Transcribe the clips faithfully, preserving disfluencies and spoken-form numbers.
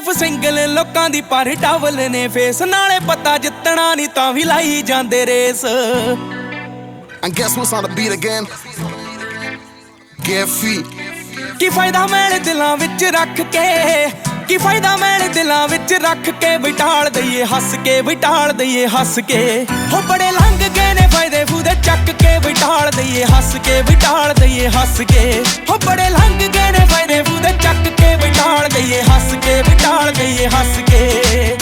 Life single ਲੋਕਾਂ ਦੀ ਪਰ double ਨੇ ਫੇਸ ਨਾਲੇ ਪਤਾ ਜਿੱਤਣਾ ਨਹੀਂ ਤਾਂ ਵੀ ਲਾਈ ਜਾਂਦੇ race. And guess who's on the beat again? Get feet. ਕੀ ਫਾਇਦਾ ਮੈਲ ਦਿਲਾਂ ਵਿੱਚ ਰੱਖ ਕੇ, ਕੀ ਫਾਇਦਾ ਮੈਲ ਦਿਲਾਂ ਵਿੱਚ ਰੱਖ ਕੇ ਬਿਟਾਲ ਦਈਏ ਹੱਸ ਕੇ, ਬਿਟਾਲ ਦਈਏ ਹੱਸ ਕੇ। ਹੋ ਬੜੇ ਲੰਘ ਗਏ ਨੇ ਫਾਇਦੇ ਫੂਦੇ ਚੱਕ ਕੇ ਬਿਟਾਲ ਦਈਏ ਹੱਸ ਕੇ, ਬਿਟਾਲ ਦਈਏ ਹੱਸ ਕੇ। ਹੋ ਬੜੇ ਲੰਘ ਗਏ ਨੇ ਫਾਇਦੇ ਫੂਦੇ ਚੱਕ ਕੇ ਬਿਟਾਲ ਦਈਏ ਹੱਸ ਕੇ, ਬਿਟਾਲ ਦਈਏ ਹੱਸ ਕੇ।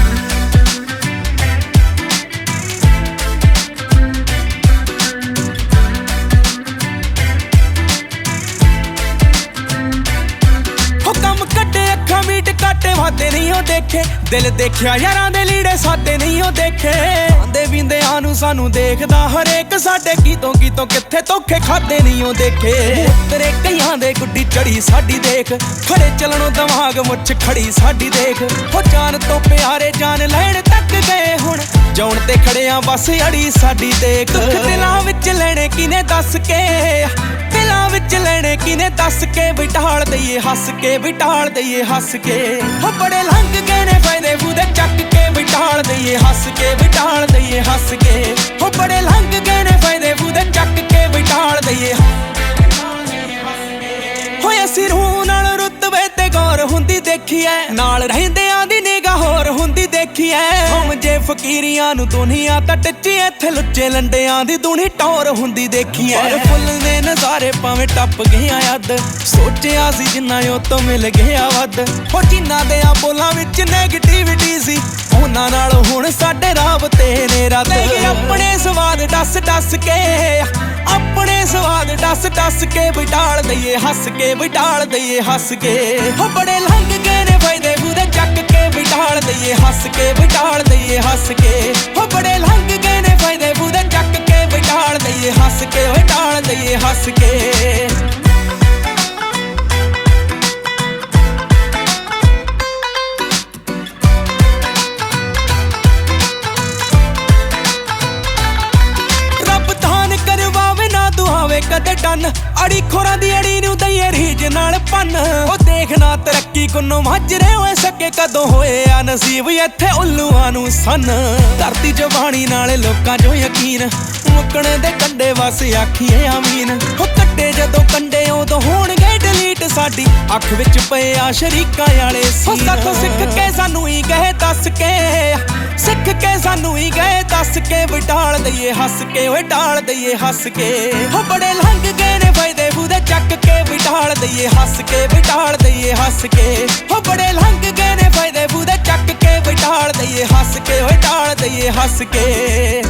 ਘਾਟੇ ਵਾਦੇ ਨਹੀਂ ਉਹ ਦੇਖੇ, ਦਿਲ ਦੇਖਿਆ ਯਾਰਾਂ ਦੇ ਲੀੜੇ ਸਾਦੇ ਨਹੀਂ ਉਹ ਦੇਖੇ। ਆਂਦੇ ਵਿੰਦਿਆਂ ਨੂੰ ਸਾਨੂੰ ਦੇਖਦਾ ਹਰੇਕ, ਸਾਡੇ ਕੀਤੋਂ ਕੀਤੋਂ ਕਿੱਥੇ ਧੋਖੇ ਖਾਦੇ ਨਹੀਂ ਉਹ ਦੇਖੇ। ਤੇਰੇ ਕਈਆਂ ਦੇ ਗੁੱਡੀ ਚੜੀ ਸਾਡੀ ਦੇਖ, ਖੜੇ ਚੱਲਣੋਂ ਦਿਮਾਗ ਮੁੱਛ ਖੜੀ ਸਾਡੀ ਦੇਖ। ਹੋ ਜਾਨ ਤੋਂ ਪਿਆਰੇ ਜਾਨ ਲੈਣ ਤੱਕ ਗਏ ਹੁਣ, ਜਾਉਣ ਤੇ ਖੜਿਆਂ ਬਸ ਅੜੀ ਸਾਡੀ ਦੇਖ। ਦੁੱਖ ਦਿਲਾਂ ਵਿੱਚ ਲੈਣੇ ਕਿਨੇ ਦੱਸ ਕੇ, ਦਿਲਾਂ ਵਿੱਚ ਲੈਣੇ ਕਿਨੇ ਦੱਸ ਕੇ ਬਿਟਾਲ ਦਈਏ ਹੱਸ ਕੇ, ਬਿਟਾਲ ਦਈਏ ਹੱਸ ਕੇ। ਹੋ ਬੜੇ ਲੰਘ ਗਏ ਨੇ ਫਾਇਦੇ ਫੂਦੇ ਚੱਕ ਕੇ ਬਿਟਾਲ ਦਈਏ ਹੱਸ ਕੇ, ਬਿਟਾਲ ਦਈਏ ਹੱਸ ਕੇ। ਹੋ ਬੜੇ ਲੰਘ ਗਏ ਨੇ ਫਾਇਦੇ ਫੂਦੇ ਚੱਕ ਕੇ ਬਿਟਾਲ ਦਈਏ। ਹੋਏ ਅਸੀਂ ਰੂਹ ਨਾਲ ਰੁਤਬੇ ਤੇ ਗੌਰ ਹੁੰਦੀ ਦੇਖੀ ਐ, ਨਾਲ ਰਹਿੰਦਿਆਂ ਦੀ ਨਿਗਾਹ ਹੋਰ ਹੁੰਦੀ ਦੇਖੀ ਐ। ਹਮ ਜੇ ਫਕੀਰੀਆਂ ਨੂੰ ਦੁਨੀਆ ਤਾਂ ਟੱਚੀ, ਇੱਥੇ ਲੁੱਚੇ ਲੰਡਿਆਂ ਦੀ ਦੁਨੀ ਟੌਰ ਹੁੰਦੀ ਦੇਖੀ ਐ। ਫੁੱਲ ਦੇ ਨਜ਼ਾਰੇ ਭਾਵੇਂ ਟੱਪ ਗਿਆ ਅੱਧ, ਸੋਚਿਆ ਸੀ ਜਿੰਨਾ ਉਹ ਤੋਂ ਮਿਲ ਗਿਆ ਵੱਧ। ਹੋ ਜਿਨ੍ਹਾਂ ਦੇ ਆ ਬੋਲਾਂ ਵਿੱਚ ਨੈਗੇਟਿਵਿਟੀ ਸੀ, ਉਹਨਾਂ ਨਾਲ ਹੁਣ ਸਾਡੇ ਰਾਬਤੇ ਨੇ ਰੱਦ। ਲੈ ਗਏ ਆਪਣੇ ਸਵਾਦ ਡੱਸ ਡੱਸ ਕੇ, ਆਪਣੇ ਸਵਾਦ ਡੱਸ ਡੱਸ ਕੇ ਬਿਟਾਲ ਦਈਏ ਹੱਸ ਕੇ, ਬਿਟਾਲ ਦਈਏ ਹੱਸ ਕੇ। ਹੋ ਬੜੇ ਲੰਘ ਗਏ ਨੇ ਫਾਇਦੇ ਫੂਦੇ ਚੱਕ ਕੇ ਬਿਟਾਲ ਦਈਏ ਹੱਸ ਕੇ, ਬਿਟਾਲ ਦਈਏ ਹੱਸ ਕੇ। ਹੋ ਬੜੇ ਲੰਘ ਗਏ ਨੇ ਫਾਇਦੇ ਫੂਦੇ ਚੱਕ ਕੇ ਬਿਟਾਲ ਦਈਏ ਹੱਸ ਕੇ, ਬਿਟਾਲ ਦਈਏ ਹੱਸ ਕੇ। ਕਦੇ ਟਨ ਅੜੀ ਖੋਰਾਂ ਦੀ ਅੜੀ ਨੂੰ ਦਈਏ ਰੀਝ ਨਾਲ ਪੰਨ। ਉਹ ਦੇਖਣਾ ਤਰੱਕੀ ਕੁੰਨੋਂ ਮਾਜਰੇ ਹੋਏ ਸਕੇ, ਕਦੋਂ ਹੋਏ ਆ ਨਸੀਬ ਇੱਥੇ ਉੱਲੂਆਂ ਨੂੰ ਸੰਨ। ਧਰਤੀ ਜਵਾਨੀ ਨਾਲ ਲੋਕਾਂ ਚੋਂ ਯਕੀਨ, ਮੁੱਕਣ ਦੇ ਕੰਡੇ ਵਸ ਆਖੀਏ ਆਮੀਨ। ਉਹ ਕੱਡੇ ਜਦੋਂ ਕੰਡੇ ਉਦੋਂ ਹੋਣਗੇ ਡਿਲੀਟ, ਸਾਡੀ ਅੱਖ ਵਿੱਚ ਪਏ ਆ ਸ਼ਰੀਕਾਂ ਵਾਲੇ ਸੀਨ। ਸਾਥੋਂ ਸਿੱਖ ਕੇ ਸਾਨੂੰ ਹੀ ਗਏ ਦੱਸ ਕੇ, ਸਿੱਖ ਕੇ ਸਾਨੂੰ ਹੀ ਗਏ ਦੱਸ ਕੇ ਬਿਟਾਲ ਦਈਏ ਹੱਸ ਕੇ, ਓਏ ਟਾਲ ਦਈਏ ਹੱਸ ਕੇ। ਹੋ ਬੜੇ ਲੰਘ ਗਏ ਨੇ ਫਾਇਦੇ ਫੂਦੇ ਚੱਕ ਕੇ ਬਿਟਾਲ ਦਈਏ ਹੱਸ ਕੇ, ਬਿਟਾਲ ਦਈਏ ਹੱਸ ਕੇ। ਹੋ ਬੜੇ ਲੰਘ ਗਏ ਨੇ ਫਾਇਦੇ ਫੂਦੇ ਚੱਕ ਕੇ ਬਿਟਾਲ ਦਈਏ ਹੱਸ ਕੇ, ਓਏ ਟਾਲ ਦਈਏ ਹੱਸ ਕੇ।